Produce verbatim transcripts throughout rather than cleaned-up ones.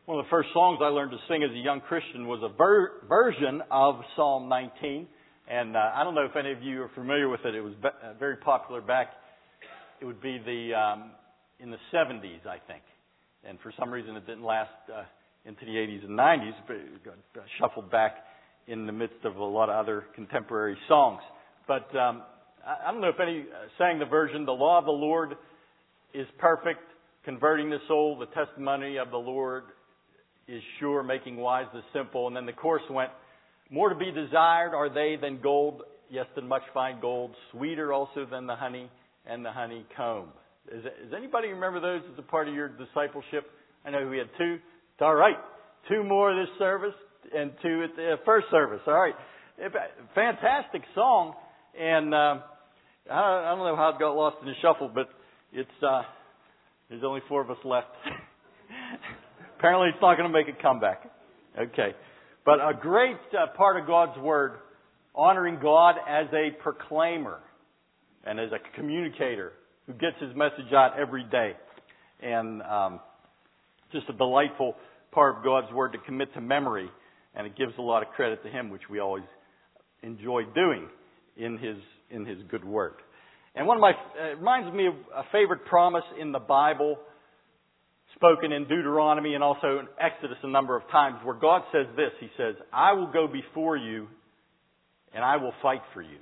One of the first songs I learned to sing as a young Christian was a ver- version of Psalm nineteen. And uh, I don't know if any of you are familiar with it. It was be- uh, very popular back, it would be the um, in the seventies, I think. And for some reason it didn't last uh, into the eighties and nineties, but it got uh, shuffled back in the midst of a lot of other contemporary songs. But um, I, I don't know if any uh, sang the version, "The law of the Lord is perfect, converting the soul. The testimony of the Lord is sure, making wise the simple." And then the chorus went, "More to be desired are they than gold, yes, than much fine gold, sweeter also than the honey and the honeycomb." Is, does anybody remember those as a part of your discipleship? I know we had two. It's all right. Two more this service and two at the first service. All right. Fantastic song. And uh, I don't know how it got lost in the shuffle, but it's uh, there's only four of us left. Apparently it's not going to make a comeback. Okay. But a great uh, part of God's Word, honoring God as a proclaimer and as a communicator who gets his message out every day. And um, just a delightful part of God's Word to commit to memory. And it gives a lot of credit to Him, which we always enjoy doing in His in His good Word. And one of my, it reminds me of a favorite promise in the Bible, spoken in Deuteronomy and also in Exodus a number of times, where God says this. He says, "I will go before you and I will fight for you."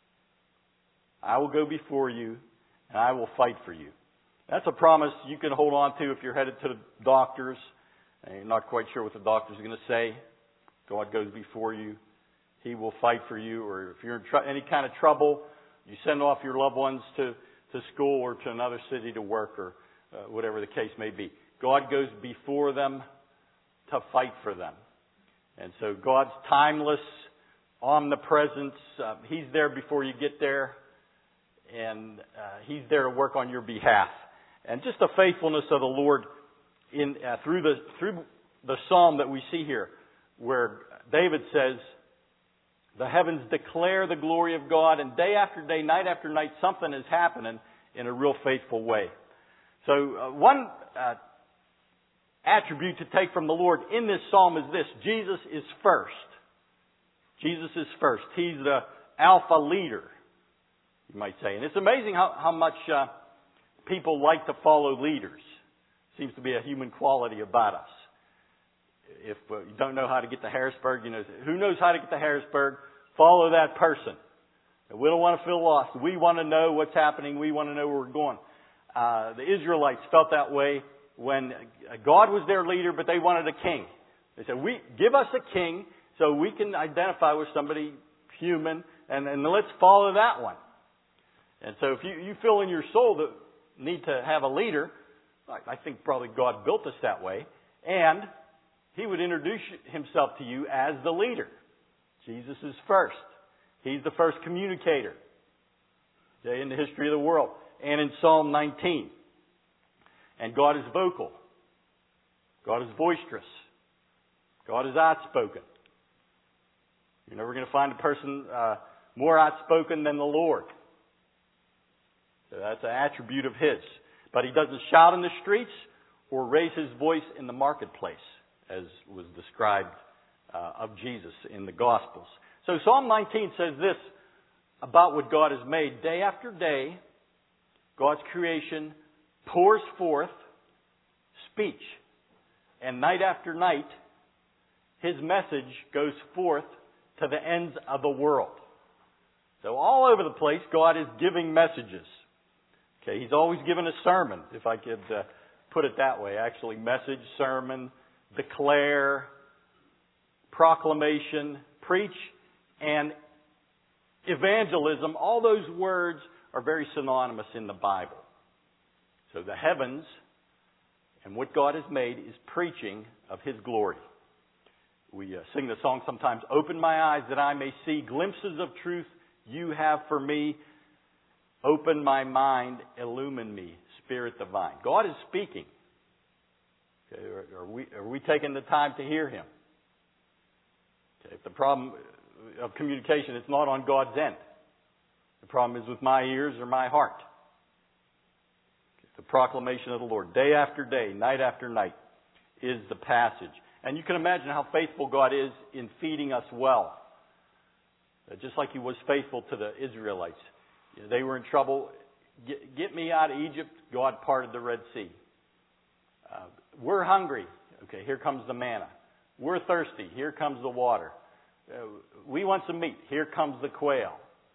I will go before you and I will fight for you. That's a promise you can hold on to if you're headed to the doctors and you're not quite sure what the doctor's going to say. God goes before you. He will fight for you. Or if you're in tr- any kind of trouble, you send off your loved ones to, to school or to another city to work, or Uh, whatever the case may be. God goes before them to fight for them. And so God's timeless omnipresence, uh, He's there before you get there, and uh, He's there to work on your behalf. And just the faithfulness of the Lord in uh, through the through the psalm that we see here, where David says, "The heavens declare the glory of God, and day after day, night after night, something is happening in a real faithful way." So uh, one uh, attribute to take from the Lord in this psalm is this: Jesus is first. Jesus is first. He's the alpha leader, you might say. And it's amazing how, how much uh, people like to follow leaders. Seems to be a human quality about us. If uh, you don't know how to get to Harrisburg, you know, who knows how to get to Harrisburg? Follow that person. We don't want to feel lost. We want to know what's happening. We want to know where we're going. Uh, the Israelites felt that way when God was their leader, but they wanted a king. They said, "We give us a king so we can identify with somebody human, and, and let's follow that one." And so if you, you feel in your soul that need to have a leader, I think probably God built us that way, and He would introduce Himself to you as the leader. Jesus is first. He's the first communicator in the history of the world. And in Psalm nineteen. And God is vocal. God is boisterous. God is outspoken. You're never going to find a person uh, more outspoken than the Lord. So that's an attribute of His. But He doesn't shout in the streets or raise His voice in the marketplace, as was described uh, of Jesus in the Gospels. So Psalm nineteen says this about what God has made. Day after day, God's creation pours forth speech. And night after night, His message goes forth to the ends of the world. So all over the place, God is giving messages. Okay, He's always given a sermon, if I could uh, put it that way. Actually, message, sermon, declare, proclamation, preach, and evangelism. All those words are very synonymous in the Bible. So the heavens and what God has made is preaching of His glory. We uh, sing the song sometimes, "Open my eyes that I may see glimpses of truth you have for me. Open my mind, illumine me, Spirit divine." God is speaking. Okay, are, are we are we taking the time to hear Him? Okay, if the problem of communication, it's not on God's end. The problem is with my ears or my heart. The proclamation of the Lord, day after day, night after night. is the passage. And you can imagine how faithful God is in feeding us well. Just like He was faithful to the Israelites. You know, they were in trouble. Get, get me out of Egypt. God parted the Red Sea. Uh, we're hungry. Okay, here comes the manna. We're thirsty. Here comes the water. Uh, we want some meat. Here comes the quail.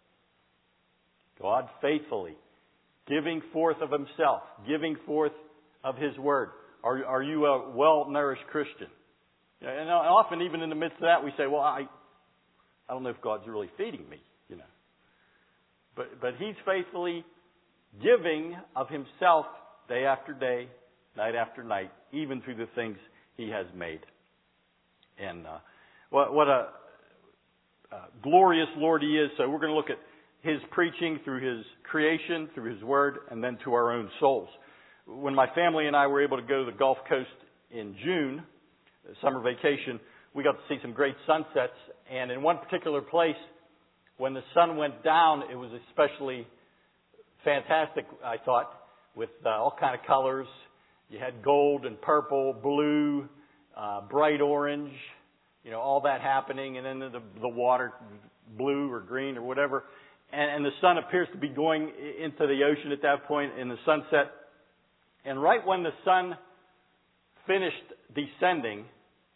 God faithfully giving forth of Himself, giving forth of His Word. Are, are you a well-nourished Christian? And often, even in the midst of that, we say, well, I, I don't know if God's really feeding me, you know. But, but He's faithfully giving of Himself day after day, night after night, even through the things He has made. And uh, what, what a uh, glorious Lord He is. So we're going to look at His preaching through His creation, through His Word, and then to our own souls. When my family and I were able to go to the Gulf Coast in June, summer vacation, we got to see some great sunsets. And in one particular place, when the sun went down, it was especially fantastic, I thought, with uh, all kind of colors. You had gold and purple, blue, uh, bright orange, you know, all that happening. And then the, the water, blue or green or whatever. And, and the sun appears to be going into the ocean at that point in the sunset. And right when the sun finished descending,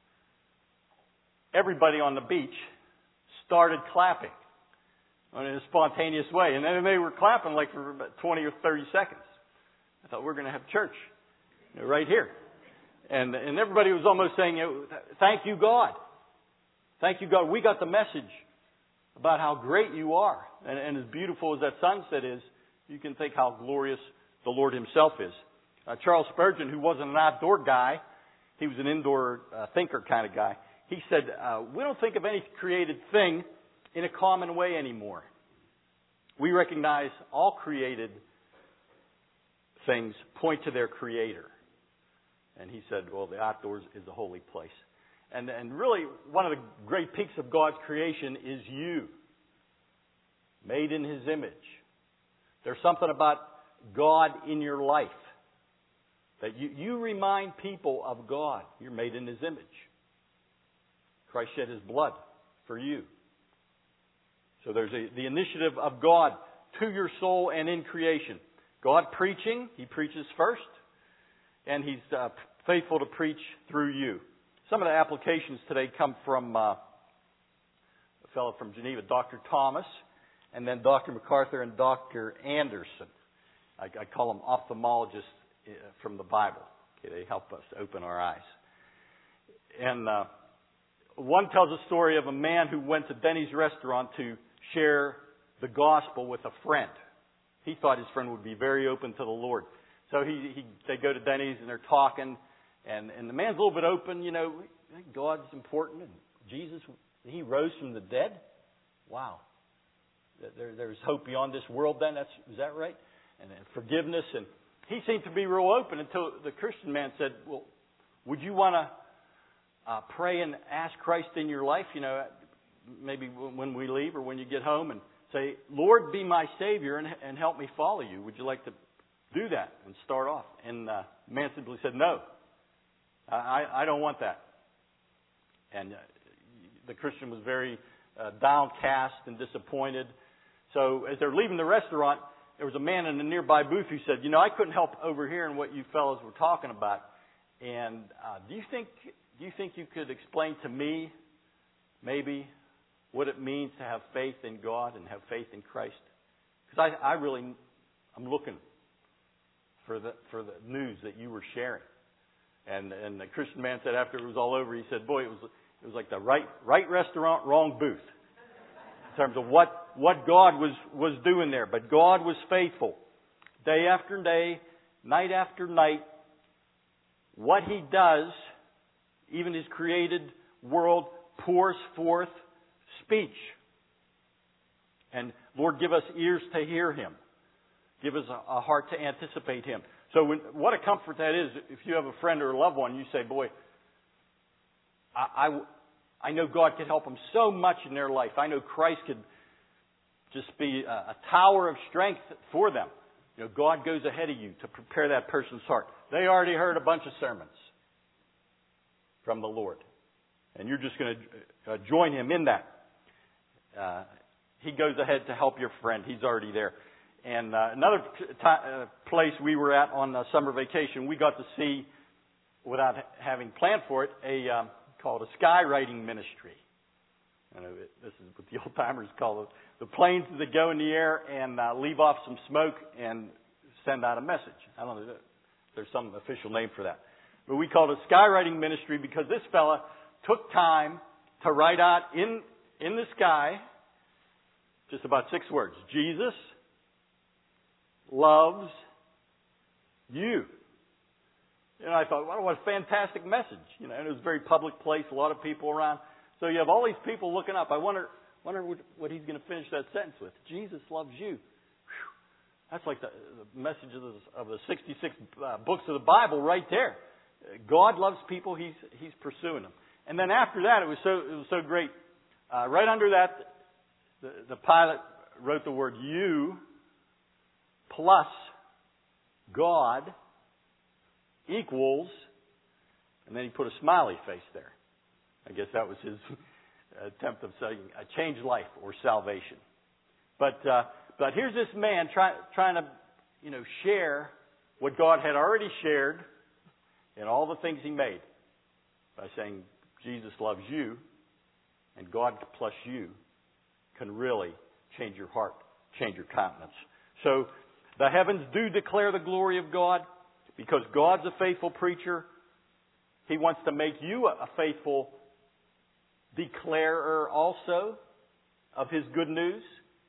everybody on the beach started clapping in a spontaneous way. And then they were clapping like for about twenty or thirty seconds. I thought, we're going to have church, you know, right here. And, and everybody was almost saying, thank you, God. Thank you, God. We got the message about how great you are. And, and as beautiful as that sunset is, you can think how glorious the Lord Himself is. Uh, Charles Spurgeon, who wasn't an outdoor guy, he was an indoor uh, thinker kind of guy. He said, uh, we don't think of any created thing in a common way anymore. We recognize all created things point to their Creator. And he said, well, the outdoors is a holy place. And, and really, one of the great peaks of God's creation is you, made in His image. There's something about God in your life that you, you remind people of God. You're made in His image. Christ shed His blood for you. So there's a, the initiative of God to your soul and in creation. God preaching, He preaches first. And He's uh, faithful to preach through you. Some of the applications today come from uh, a fellow from Geneva, Doctor Thomas, and then Doctor MacArthur and Doctor Anderson. I, I call them ophthalmologists from the Bible. Okay, they help us open our eyes. And uh, one tells a story of a man who went to Denny's restaurant to share the gospel with a friend. He thought his friend would be very open to the Lord. So he, he they go to Denny's and they're talking, and, and the man's a little bit open, you know, God's important, and Jesus, He rose from the dead? Wow. There, there's hope beyond this world then, that's, is that right? And, and forgiveness, and he seemed to be real open until the Christian man said, well, would you want to uh, pray and ask Christ in your life, you know, maybe when we leave or when you get home, and say, Lord, be my Savior and, and help me follow you. Would you like to do that and start off? And uh, the man simply said, no, I, I don't want that. And uh, the Christian was very uh, downcast and disappointed. So as they're leaving the restaurant, there was a man in a nearby booth who said, you know, I couldn't help overhearing what you fellows were talking about. And uh, do you think do you think you could explain to me maybe what it means to have faith in God and have faith in Christ? Because I, I really, I'm looking for the for the news that you were sharing. And and the Christian man said after it was all over, he said, boy, it was it was like the right right restaurant, wrong booth. In terms of what, what God was, was doing there. But God was faithful. Day after day, night after night, what He does, even His created world, pours forth speech. And Lord, give us ears to hear Him. Give us a, a heart to anticipate Him. So when, what a comfort that is. If you have a friend or a loved one, you say, boy, I, I I know God could help them so much in their life. I know Christ could just be a, a tower of strength for them. You know, God goes ahead of you to prepare that person's heart. They already heard a bunch of sermons. from the Lord. And you're just going to uh, join him in that. Uh, he goes ahead to help your friend. He's already there. And uh, another t- uh, place we were at on uh, summer vacation, we got to see, without ha- having planned for it, a um, called a skywriting ministry. You know, it, this is what the old timers call it. The planes that go in the air and uh, leave off some smoke and send out a message. I don't know if there's some official name for that. But we called it a skywriting ministry because this fella took time to write out in, in the sky just about six words. Jesus loves you. You know, I thought, wow, what a fantastic message. You know, and it was a very public place, a lot of people around. So you have all these people looking up. I wonder, wonder what, what he's going to finish that sentence with. Jesus loves you. Whew. That's like the, the message of the, of the sixty-six uh, books of the Bible right there. God loves people. He's he's pursuing them. And then after that, it was so it was so great. Uh, right under that, the, the pilot wrote the word "you" plus God equals, and then he put a smiley face there. I guess that was his attempt of saying a changed life or salvation. But uh, but here's this man try, trying to you know share what God had already shared in all the things he made by saying Jesus loves you, and God plus you can really change your heart, change your countenance. So the heavens do declare the glory of God because God's a faithful preacher. He wants to make you a faithful declarer also of His good news.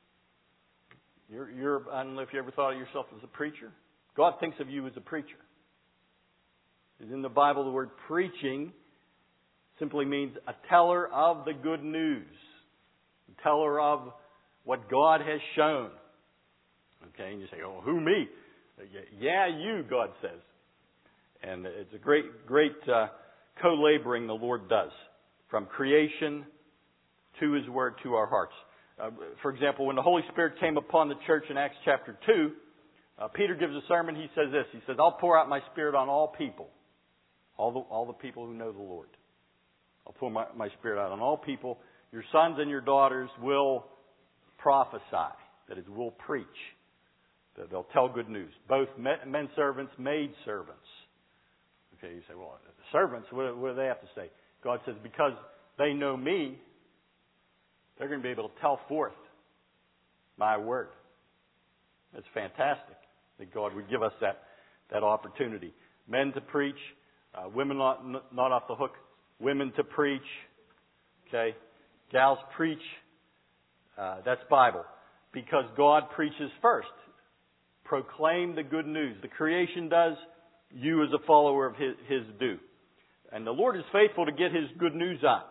You're, you're, I don't know if you ever thought of yourself as a preacher. God thinks of you as a preacher. In the Bible, the word preaching simply means a teller of the good news. A teller of what God has shown. Okay, and you say, oh, who, me? Yeah, you, God says. And it's a great, great uh, co-laboring the Lord does. From creation to His Word to our hearts. Uh, for example, when the Holy Spirit came upon the church in Acts chapter two, uh, Peter gives a sermon. He says this. He says, I'll pour out my Spirit on all people. All the, all the people who know the Lord. I'll pour my, my Spirit out on all people. Your sons and your daughters will prophesy. That is, will preach. That they'll tell good news. Both men, men servants, maid servants. Okay, you say, well, the servants, what, what do they have to say? God says, because they know me, they're going to be able to tell forth my word. It's fantastic that God would give us that, that opportunity. Men to preach, uh, women not, not off the hook, women to preach, okay? Gals preach, uh, that's Bible. Because God preaches first. Proclaim the good news. The creation does, you as a follower of His, his do. And the Lord is faithful to get His good news out.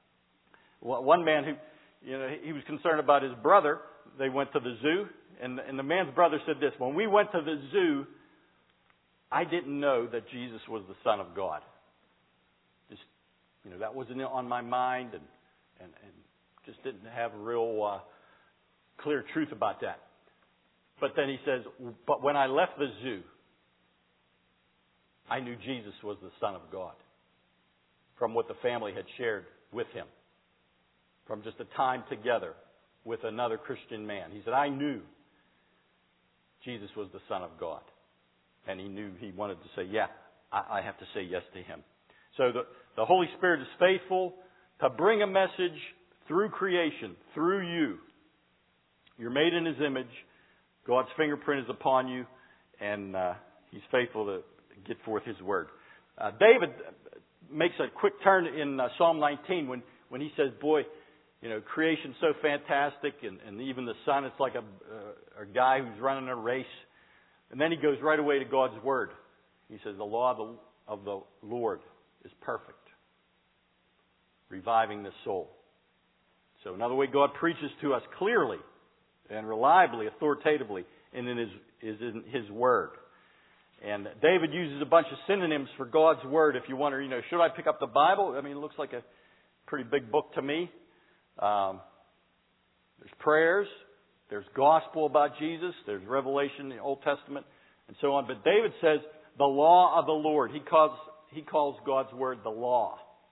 One man who, you know, he was concerned about his brother. They went to the zoo, and, and the man's brother said this: when we went to the zoo, I didn't know that Jesus was the Son of God. Just, you know, that wasn't on my mind, and and, and just didn't have a real uh, clear truth about that. But then he says, but when I left the zoo, I knew Jesus was the Son of God. From what the family had shared with him. From just a time together with another Christian man. He said, I knew Jesus was the Son of God. And he knew he wanted to say, yeah, I, I have to say yes to Him. So the, the Holy Spirit is faithful to bring a message through creation, through you. You're made in His image. God's fingerprint is upon you. And uh, He's faithful to get forth His word. Uh, David makes a quick turn in uh, Psalm nineteen when, when he says, boy, you know, creation's so fantastic, and, and even the sun, it's like a, uh, a guy who's running a race. And then he goes right away to God's word. He says, the law of the, of the Lord is perfect, reviving the soul. So another way God preaches to us clearly and reliably, authoritatively, and in his, is in His word. And David uses a bunch of synonyms for God's word. If you wonder, you know, should I pick up the Bible? I mean, it looks like a pretty big book to me. Um, there's prayers. There's gospel about Jesus. There's revelation in the Old Testament and so on. But David says the law of the Lord. He calls, he calls God's word the law.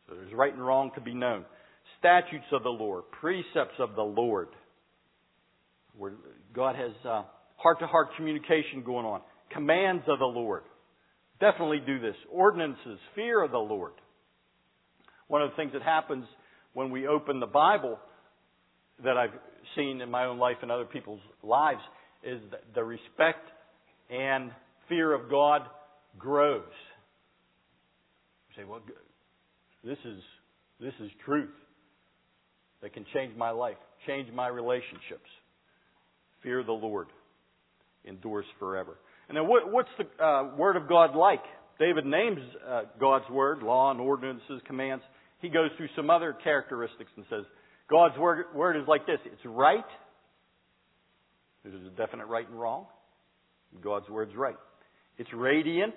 So there's right and wrong to be known. Statutes of the Lord, precepts of the Lord, where God has uh, heart-to-heart communication going on. Commands of the Lord. Definitely do this. Ordinances, fear of the Lord. One of the things that happens when we open the Bible that I've seen in my own life and other people's lives is that the respect and fear of God grows. You say, well, this is this is truth that can change my life, change my relationships. Fear of the Lord endures forever. And then what, what's the uh, Word of God like? David names uh, God's Word, law and ordinances, commands. He goes through some other characteristics and says, God's word, word is like this. It's right. There's a definite right and wrong. God's Word's right. It's radiant.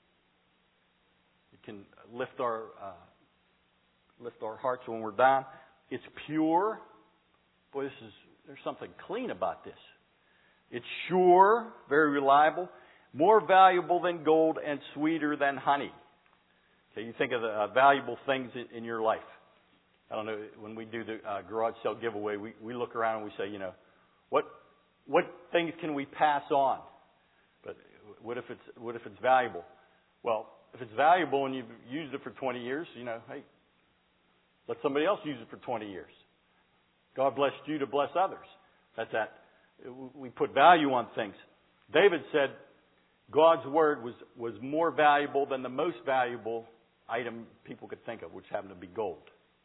It can lift our uh, lift our hearts when we're down. It's pure. Boy, this is there's something clean about this. It's sure, very reliable, more valuable than gold and sweeter than honey. Okay, you think of the uh, valuable things in, in your life. I don't know, when we do the uh, garage sale giveaway, we, we look around and we say, you know, what what things can we pass on? But what if it's what if it's valuable? Well, if it's valuable and you've used it for twenty years, you know, hey, let somebody else use it for twenty years. God blessed you to bless others. That's that. We put value on things. David said God's Word was, was more valuable than the most valuable item people could think of, which happened to be gold.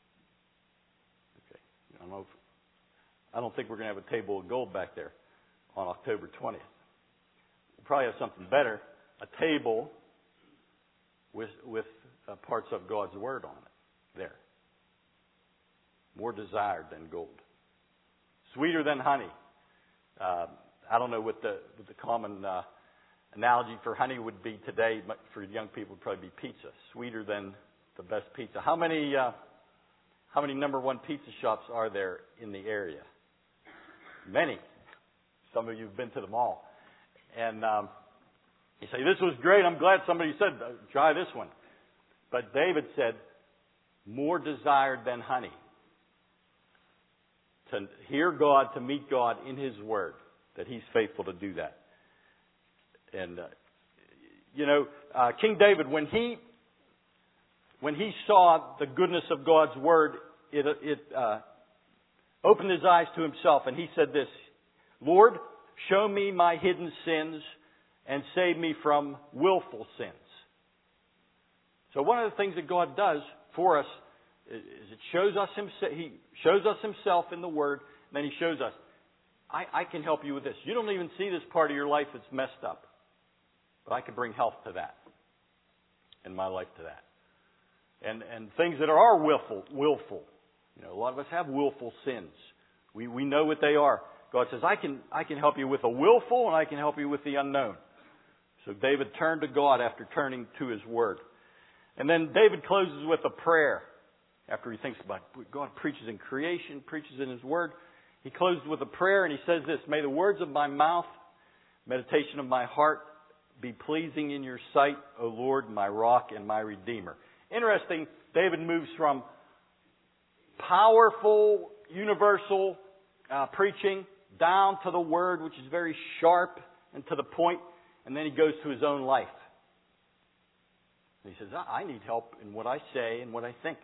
Okay. I don't know if, I don't think we're going to have a table of gold back there on October twentieth. We'll probably have something better, a table with, with uh, parts of God's Word on it there. More desired than gold. Sweeter than honey. Uh, I don't know what the, what the common uh, analogy for honey would be today. But for young people, it would probably be pizza. Sweeter than the best pizza. How many uh, how many number one pizza shops are there in the area? Many. Some of you have been to them all. And um, you say, this was great. I'm glad somebody said, try this one. But David said, more desired than honey. To hear God, to meet God in His Word, that He's faithful to do that. And, uh, you know, uh, King David, when he when he saw the goodness of God's Word, it, it uh, opened his eyes to himself, and he said this, Lord, show me my hidden sins and save me from willful sins. So one of the things that God does for us is it shows us himself, He shows us Himself in the Word, and then He shows us, I, I can help you with this. You don't even see this part of your life that's messed up. But I can bring health to that. And my life to that. And and things that are willful, willful. You know, a lot of us have willful sins. We we know what they are. God says, I can I can help you with a willful, and I can help you with the unknown. So David turned to God after turning to His Word. And then David closes with a prayer. After he thinks about it. God preaches in creation, preaches in His Word. He closes with a prayer and he says this, may the words of my mouth, meditation of my heart be pleasing in your sight, O Lord, my rock and my redeemer. Interesting, David moves from powerful, universal uh, preaching down to the Word, which is very sharp and to the point, and then he goes to his own life. And he says, I need help in what I say and what I think.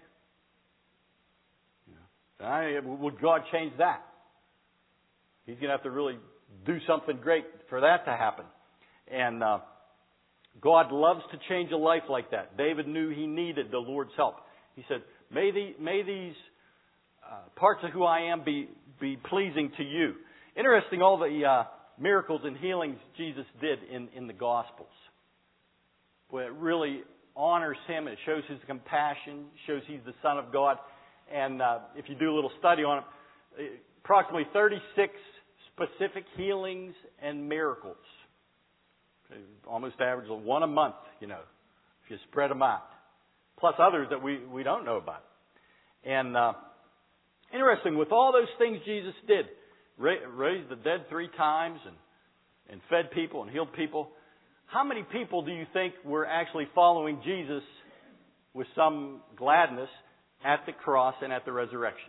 I, would God change that? He's going to have to really do something great for that to happen. And uh, God loves to change a life like that. David knew he needed the Lord's help. He said, may, the, may these uh, parts of who I am be, be pleasing to you. Interesting, all the uh, miracles and healings Jesus did in, in the Gospels. Boy, it really honors Him. It shows His compassion. Shows He's the Son of God. And uh, if you do a little study on it, approximately thirty-six specific healings and miracles. Almost average of one a month, you know, if you spread them out. Plus others that we, we don't know about. And uh, interesting, with all those things Jesus did, ra- raised the dead three times and, and fed people and healed people, how many people do you think were actually following Jesus with some gladness at the cross and at the resurrection.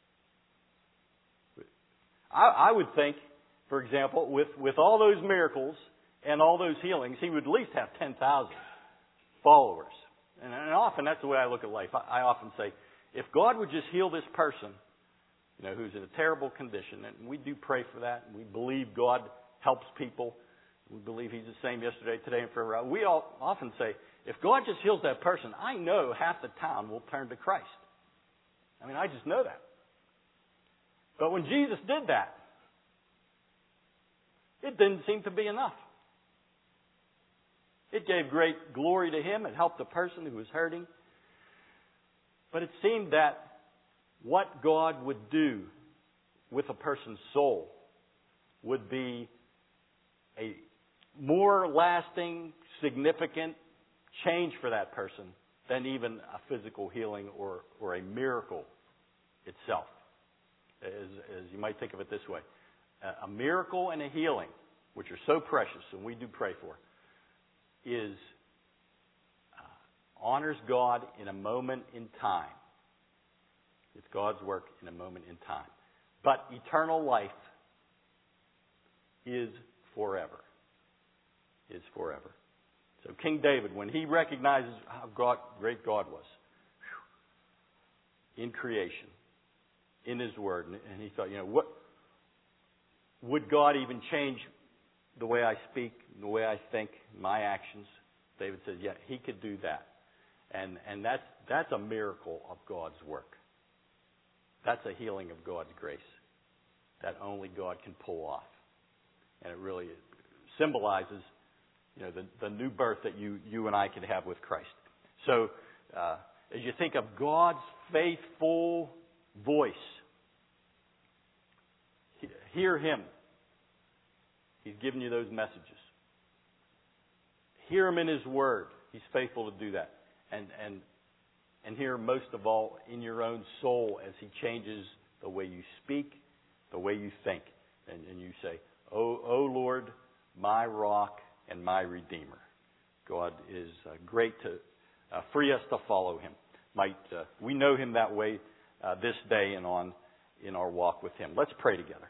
I, I would think, for example, with, with all those miracles and all those healings, he would at least have ten thousand followers. And, and often that's the way I look at life. I, I often say, if God would just heal this person, you know, who's in a terrible condition, and we do pray for that, and we believe God helps people. We believe He's the same yesterday, today, and forever. We all often say, if God just heals that person, I know half the town will turn to Christ. I mean, I just know that. But when Jesus did that, it didn't seem to be enough. It gave great glory to Him. It helped the person who was hurting. But it seemed that what God would do with a person's soul would be a more lasting, significant change for that person than even a physical healing or, or a miracle itself. As, as you might think of it this way. A miracle and a healing, which are so precious and we do pray for, is uh, honors God in a moment in time. It's God's work in a moment in time. But eternal life is forever. Is forever. So King David, when he recognizes how God, great God was whew, in creation, in His Word, and he thought, you know, what would God even change the way I speak, the way I think, my actions? David says, yeah, He could do that. And and that's that's a miracle of God's work. That's a healing of God's grace that only God can pull off. And it really symbolizes, you know, the, the new birth that you, you and I can have with Christ. So uh, as you think of God's faithful voice, hear Him. He's given you those messages. Hear Him in His Word. He's faithful to do that. And and and hear Him most of all in your own soul as He changes the way you speak, the way you think. And, and you say, oh, oh Lord, my rock and my Redeemer. God is uh, great to uh, free us to follow Him. Might uh, we know Him that way uh, this day and on in our walk with Him. Let's pray together.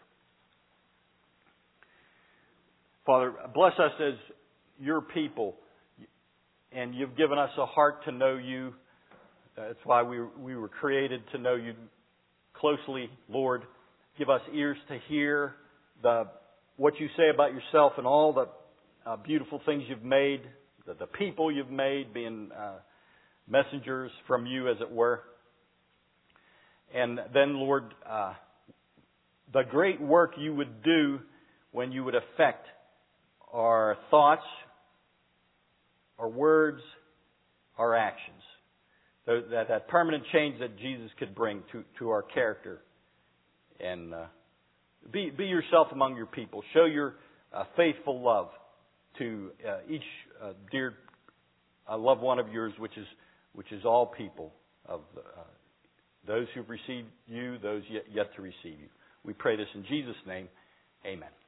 Father, bless us as Your people, and You've given us a heart to know You. That's why we we were created to know You closely, Lord. Give us ears to hear the what You say about Yourself and all the uh, beautiful things You've made, the, the people You've made, being uh, messengers from You, as it were. And then, Lord, uh, the great work You would do when You would affect our thoughts, our words, our actions. That, that permanent change that Jesus could bring to, to our character. And uh, be, be yourself among Your people. Show Your uh, faithful love to uh, each uh, dear uh, loved one of Yours, which is which is all people, of uh, those who've received You, those yet, yet to receive You. We pray this in Jesus' name. Amen.